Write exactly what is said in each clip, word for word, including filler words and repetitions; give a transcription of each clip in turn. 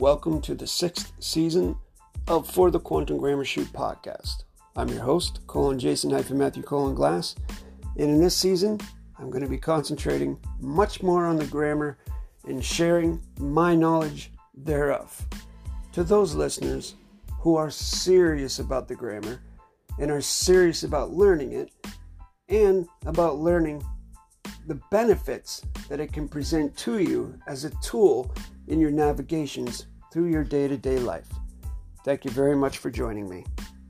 welcome to the sixth season of For the Quantum Grammar Shoot podcast. I'm your host, Colin Jason hyphen Matthew Colin Glass, and in this season, I'm going to be concentrating much more on the grammar and sharing my knowledge thereof to those listeners who are serious about the grammar and are serious about learning it and about learning the benefits that it can present to you as a tool in your navigations through your day-to-day life. Thank you very much for joining me.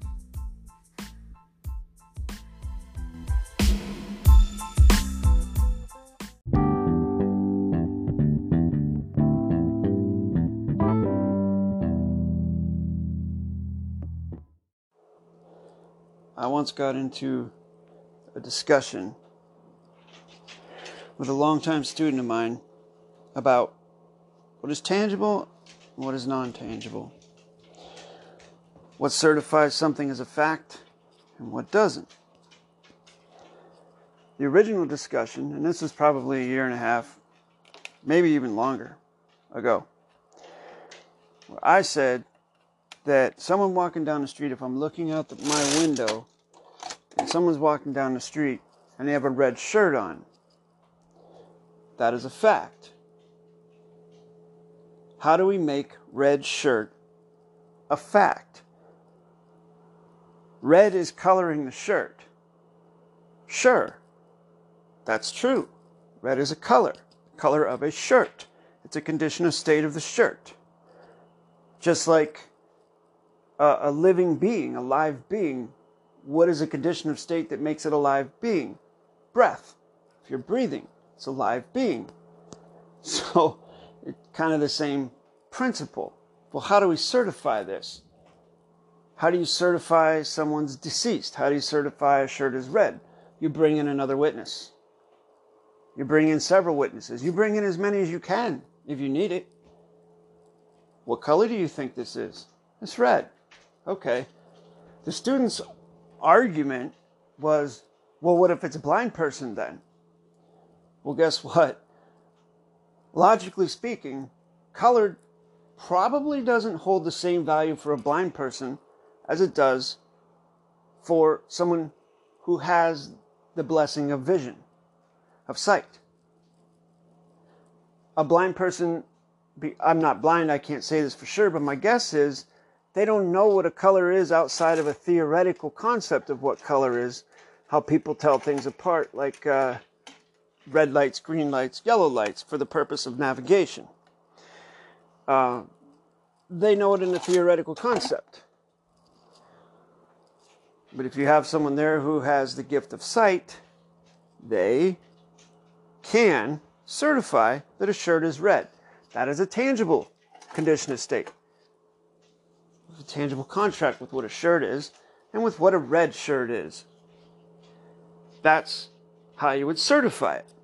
I once got into a discussion with a longtime student of mine about what is tangible and what is non-tangible. What certifies something as a fact and what doesn't. The original discussion, and this was probably a year and a half, maybe even longer ago, where I said that someone walking down the street, if I'm looking out the, my window and someone's walking down the street and they have a red shirt on, that is a fact. How do we make red shirt a fact? Red is coloring the shirt. Sure, that's true. Red is a color, color of a shirt. It's a condition of state of the shirt. Just like a, a living being, a live being, what is a condition of state that makes it a live being? Breath. If you're breathing, it's a live being. So, it's kind of the same principle. Well, how do we certify this? How do you certify someone's deceased? How do you certify a shirt is red? You bring in another witness. You bring in several witnesses. You bring in as many as you can if you need it. What color do you think this is? It's red. Okay. The student's argument was, well, what if it's a blind person then? Well, guess what? Logically speaking, color probably doesn't hold the same value for a blind person as it does for someone who has the blessing of vision, of sight. A blind person, I'm not blind, I can't say this for sure, but my guess is they don't know what a color is outside of a theoretical concept of what color is, how people tell things apart, like uh, red lights, green lights, yellow lights for the purpose of navigation. Uh, they know it in a theoretical concept. But if you have someone there who has the gift of sight, they can certify that a shirt is red. That is a tangible condition of state. There's a tangible contract with what a shirt is and with what a red shirt is. That's how you would certify it.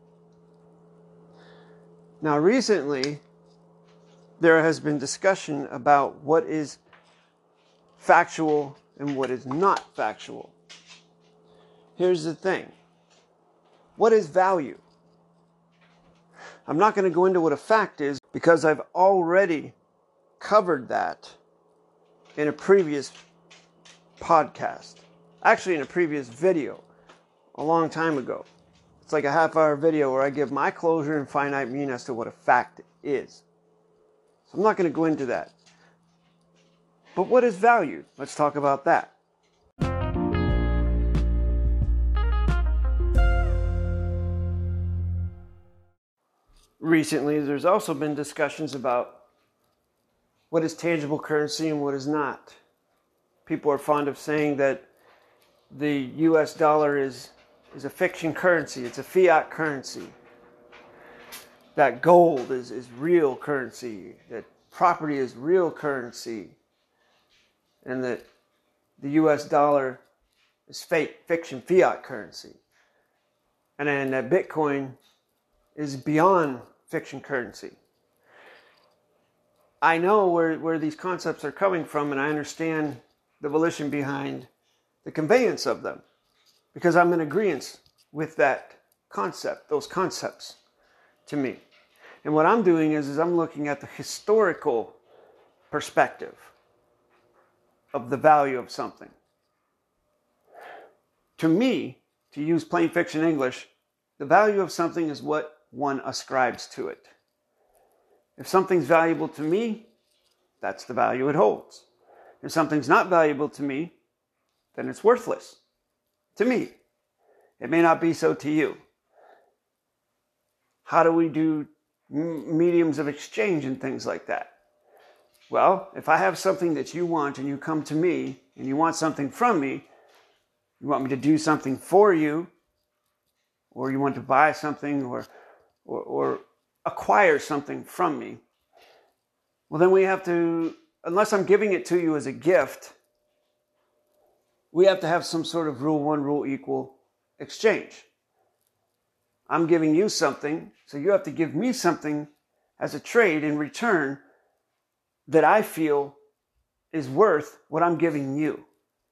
Now, recently, there has been discussion about what is factual and what is not factual. Here's the thing. What is value? I'm not going to go into what a fact is because I've already covered that in a previous podcast. Actually, in a previous video a long time ago. It's like a half-hour video where I give my closure and finite mean as to what a fact is. So I'm not going to go into that. But what is value? Let's talk about that. Recently, there's also been discussions about what is tangible currency and what is not. People are fond of saying that the U S dollar is, is a fiction currency. It's a fiat currency. That gold is, is real currency. That property is real currency. And that the U S dollar is fake, fiction, fiat currency. And then that Bitcoin is beyond fiction currency. I know where, where these concepts are coming from, and I understand the volition behind the conveyance of them. Because I'm in agreement with that concept, those concepts to me. And what I'm doing is, is I'm looking at the historical perspective of the value of something. To me, to use plain fiction English, the value of something is what one ascribes to it. If something's valuable to me, that's the value it holds. If something's not valuable to me, then it's worthless to me. It may not be so to you. How do we do mediums of exchange and things like that? Well, if I have something that you want and you come to me and you want something from me, you want me to do something for you, or you want to buy something or, or, or acquire something from me, well, then we have to, unless I'm giving it to you as a gift, we have to have some sort of rule one, rule equal exchange. I'm giving you something, so you have to give me something as a trade in return that I feel is worth what I'm giving you.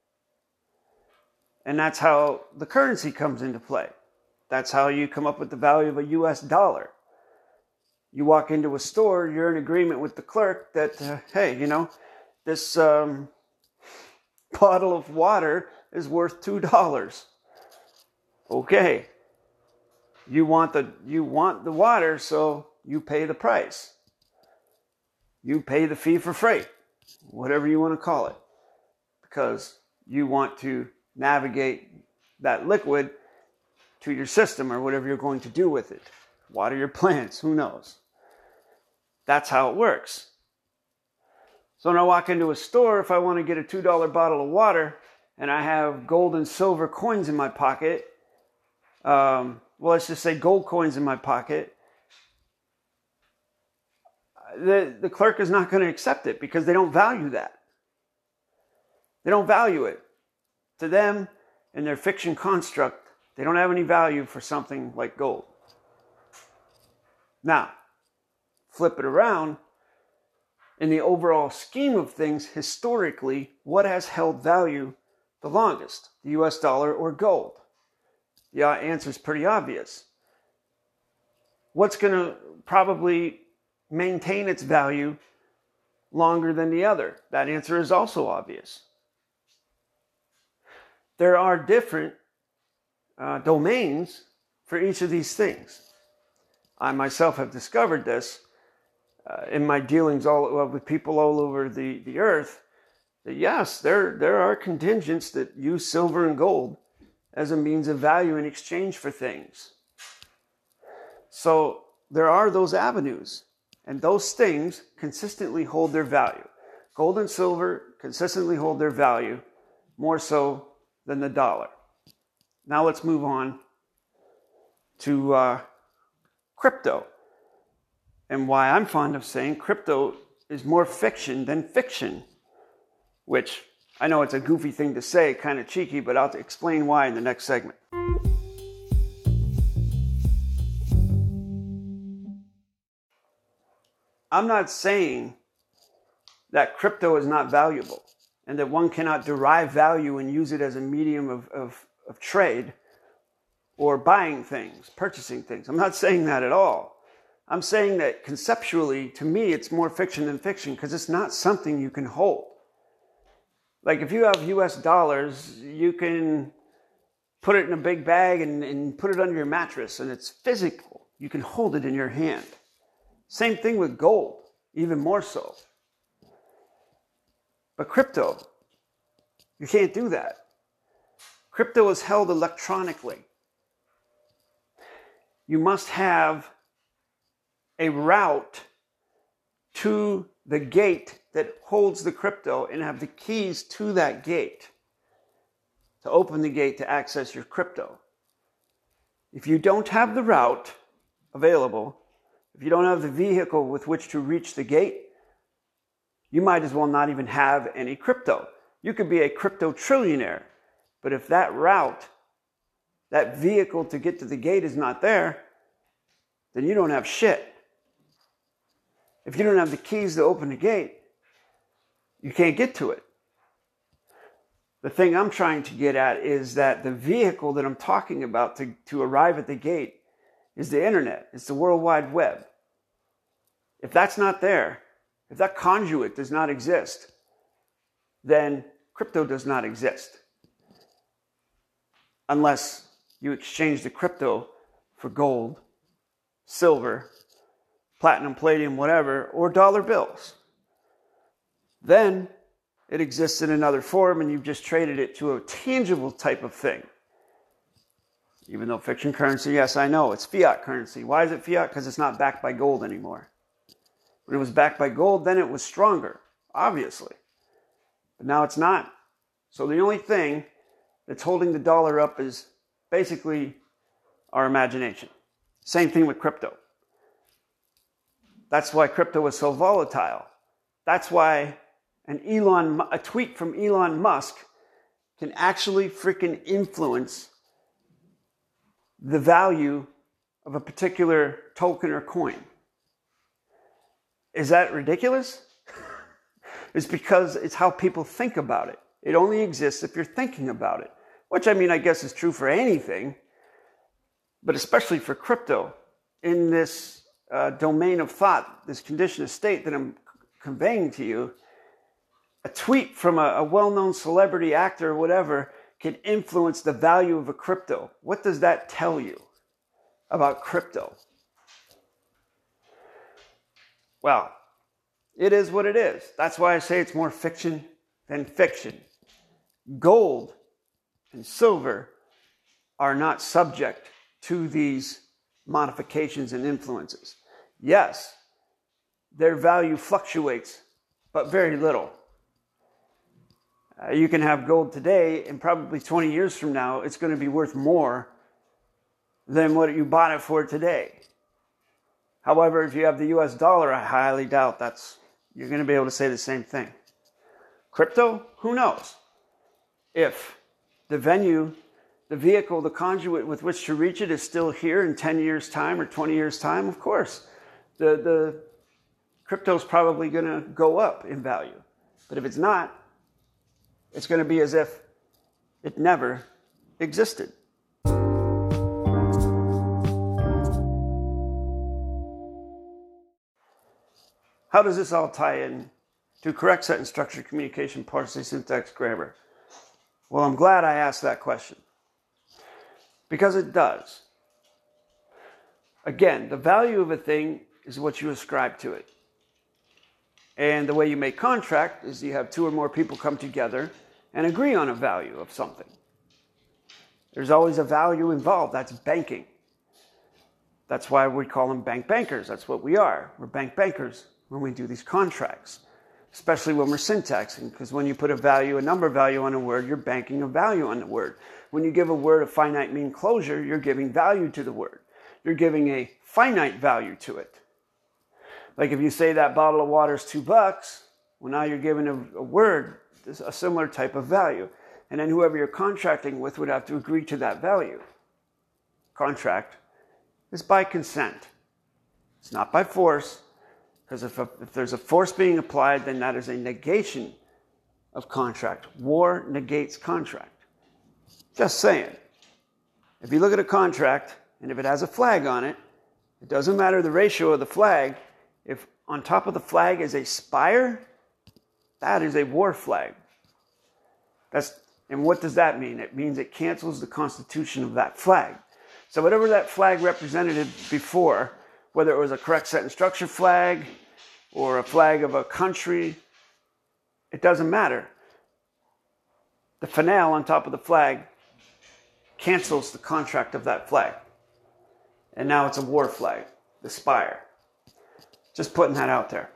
And that's how the currency comes into play. That's how you come up with the value of a U S dollar. You walk into a store, you're in agreement with the clerk that, uh, hey, you know, this um, bottle of water is worth two dollars. Okay. You want the you want the water, so you pay the price. You pay the fee for freight, whatever you want to call it, because you want to navigate that liquid to your system or whatever you're going to do with it. Water your plants, who knows? That's how it works. So when I walk into a store, if I want to get a two dollar bottle of water and I have gold and silver coins in my pocket, um, well, let's just say gold coins in my pocket, the, the clerk is not going to accept it because they don't value that. They don't value it. To them, in their fiction construct, they don't have any value for something like gold. Now, flip it around. In the overall scheme of things, historically, what has held value the longest? The U S dollar or gold? The answer is pretty obvious. What's going to probably maintain its value longer than the other? That answer is also obvious. There are different uh, domains for each of these things. I myself have discovered this uh, in my dealings all with people all over the, the earth, that yes, there, there are contingents that use silver and gold as a means of value in exchange for things. So there are those avenues, and those things consistently hold their value. Gold and silver consistently hold their value, more so than the dollar. Now let's move on to uh, crypto, and why I'm fond of saying crypto is more fiction than fiction, which I know it's a goofy thing to say, kind of cheeky, but I'll explain why in the next segment. I'm not saying that crypto is not valuable and that one cannot derive value and use it as a medium of, of, of trade or buying things, purchasing things. I'm not saying that at all. I'm saying that conceptually, to me, it's more fiction than fiction because it's not something you can hold. Like if you have U S dollars, you can put it in a big bag and, and put it under your mattress, and it's physical. You can hold it in your hand. Same thing with gold, even more so. But crypto, you can't do that. Crypto is held electronically. You must have a route to the gate that holds the crypto and have the keys to that gate to open the gate to access your crypto. If you don't have the route available, if you don't have the vehicle with which to reach the gate, you might as well not even have any crypto. You could be a crypto trillionaire, but if that route, that vehicle to get to the gate is not there, then you don't have shit. If you don't have the keys to open the gate, you can't get to it. The thing I'm trying to get at is that the vehicle that I'm talking about to, to arrive at the gate is the internet. It's the World Wide Web. If that's not there, If that conduit does not exist, then crypto does not exist. Unless you exchange the crypto for gold, silver, platinum, palladium, whatever, or dollar bills. Then it exists in another form and you've just traded it to a tangible type of thing. Even though fiction currency, yes, I know, it's fiat currency. Why is it fiat? Because it's not backed by gold anymore. When it was backed by gold, then it was stronger, obviously. But now it's not. So the only thing that's holding the dollar up is basically our imagination. Same thing with crypto. That's why crypto is so volatile. That's why an Elon, a tweet from Elon Musk can actually freaking influence the value of a particular token or coin. Is that ridiculous? It's because it's how people think about it. It only exists if you're thinking about it. Which, I mean, I guess is true for anything, but especially for crypto. In this uh, domain of thought, this condition of state that I'm conveying to you, a tweet from a, a well-known celebrity, actor, or whatever, can influence the value of a crypto. What does that tell you about crypto? Well, it is what it is. That's why I say it's more fiction than fiction. Gold and silver are not subject to these modifications and influences. Yes, their value fluctuates, but very little. Uh, you can have gold today, and probably twenty years from now, it's going to be worth more than what you bought it for today. However, if you have the U S dollar, I highly doubt that's you're going to be able to say the same thing. Crypto, who knows? If the venue, the vehicle, the conduit with which to reach it is still here in ten years' time or twenty years' time, of course, the, the crypto's probably going to go up in value. But if it's not, it's going to be as if it never existed. How does this all tie in to correct sentence structure, communication, parsing, syntax, grammar? Well, I'm glad I asked that question. Because it does. Again, the value of a thing is what you ascribe to it. And the way you make contract is you have two or more people come together and agree on a value of something. There's always a value involved. That's banking. That's why we call them bank bankers. That's what we are. We're bank bankers when we do these contracts, especially when we're syntaxing, because when you put a value, a number value on a word, you're banking a value on the word. When you give a word a finite mean closure, you're giving value to the word. You're giving a finite value to it. Like if you say that bottle of water is two bucks, well, now you're giving a, a word a similar type of value. And then whoever you're contracting with would have to agree to that value. Contract is by consent. It's not by force. Because if, a, if there's a force being applied, then that is a negation of contract. War negates contract. Just saying. If you look at a contract, and if it has a flag on it, it doesn't matter the ratio of the flag. If on top of the flag is a spire, that is a war flag. That's, and what does that mean? It means it cancels the constitution of that flag. So whatever that flag represented before, whether it was a correct sentence structure flag or a flag of a country, it doesn't matter. The finale on top of the flag cancels the contract of that flag. And now it's a war flag, the spire. Just putting that out there.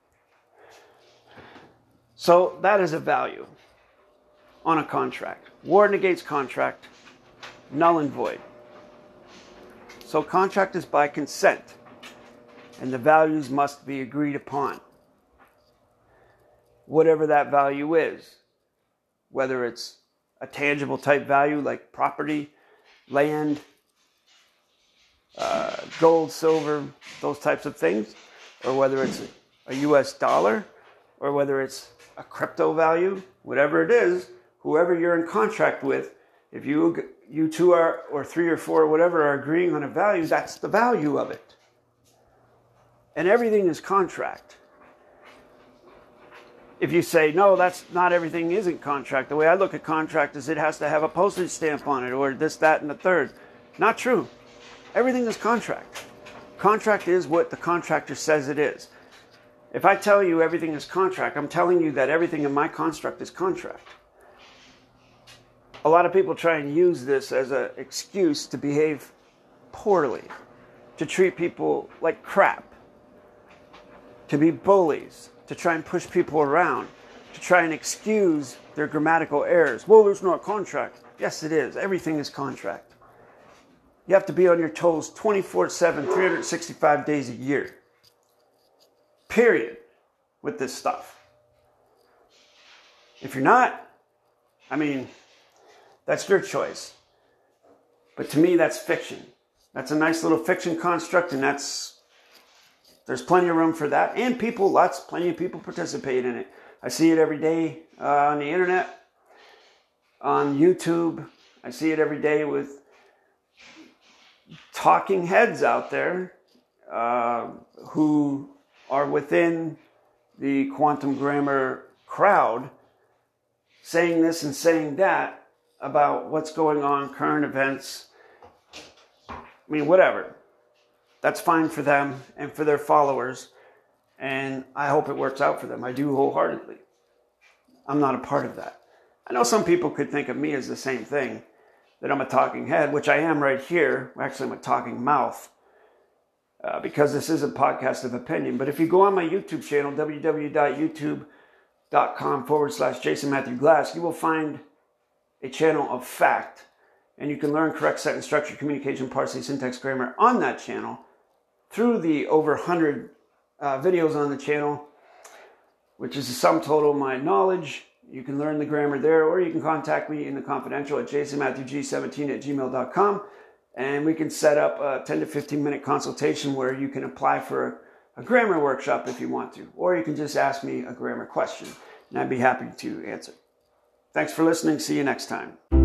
So that is a value on a contract. War negates contract, null and void. So contract is by consent, and the values must be agreed upon. Whatever that value is, whether it's a tangible type value like property, land, uh, gold, silver, those types of things, or whether it's a U S dollar, or whether it's a crypto value, whatever it is, whoever you're in contract with, if you you two are, or three or four, or whatever, are agreeing on a value, that's the value of it. And everything is contract. if you say, no, that's not everything isn't contract. The way I look at contract is it has to have a postage stamp on it or this, that, and the third. Not true. Everything is contract. Contract is what the contractor says it is. If I tell you everything is contract, I'm telling you that everything in my construct is contract. A lot of people try and use this as an excuse to behave poorly, to treat people like crap, to be bullies, to try and push people around, to try and excuse their grammatical errors. Well, there's not contract. Yes, it is. Everything is contract. You have to be on your toes twenty-four seven, three hundred sixty-five days a year. Period. With this stuff. If you're not, I mean, that's your choice. But to me, that's fiction. That's a nice little fiction construct, and that's, there's plenty of room for that. And people, lots, plenty of people participate in it. I see it every day uh, on the internet, on YouTube. I see it every day with talking heads out there uh, who are within the quantum grammar crowd saying this and saying that about what's going on, current events. I mean, whatever. That's fine for them and for their followers, and I hope it works out for them. I do wholeheartedly. I'm not a part of that. I know some people could think of me as the same thing, that I'm a talking head, which I am right here. Actually, I'm a talking mouth, uh, because this is a podcast of opinion. But if you go on my YouTube channel, www.youtube.com forward slash Jason Matthew Glass, you will find a channel of fact. And you can learn correct sentence structure, communication, parsing, syntax, grammar on that channel through the over one hundred uh, videos on the channel, which is the sum total of my knowledge. You can learn the grammar there, or you can contact me in the confidential at jason matthew g seventeen at gmail dot com, and we can set up a ten to fifteen minute consultation where you can apply for a, a grammar workshop if you want to, or you can just ask me a grammar question, and I'd be happy to answer. Thanks for listening. See you next time.